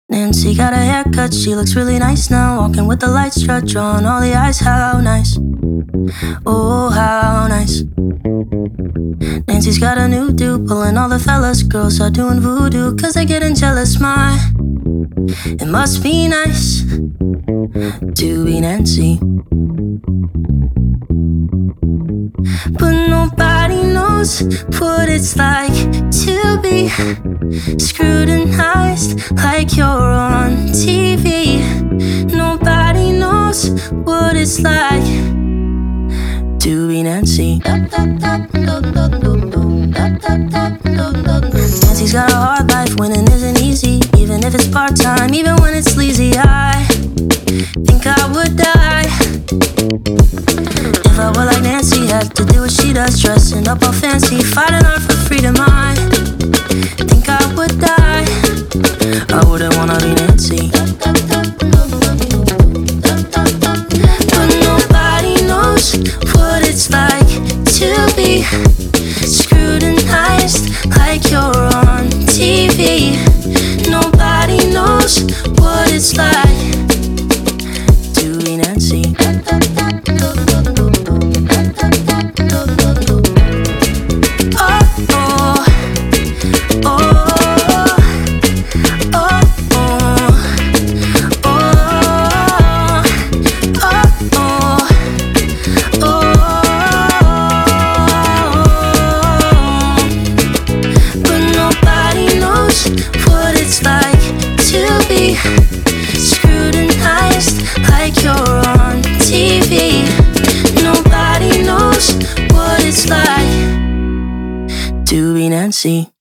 Nancy got a haircut, she looks really nice now. Walking with the lights strut, drawing all the eyes, how nice. Oh, how nice. Nancy's got a new do, pulling all the fellas. Girls are doing voodoo, cause they're getting jealous, my. It must be nice to be Nancy. But nobody knows what it's like to be scrutinized like you're on TV. Nobody knows what it's like to be Nancy. Nancy's got a hard life, winning isn't easy. Even if it's part-time, even when it's sleazy. I think I would die if I were like Nancy, had to do what she does, dressing up all fancy, fighting hard for freedom. I think I would die. I wouldn't wanna be Nancy. But nobody knows what it's like to be scrutinized like you're on TV. Nobody knows what it's like to be Nancy. Scrutinized like you're on TV. Nobody knows what it's like to be Nancy.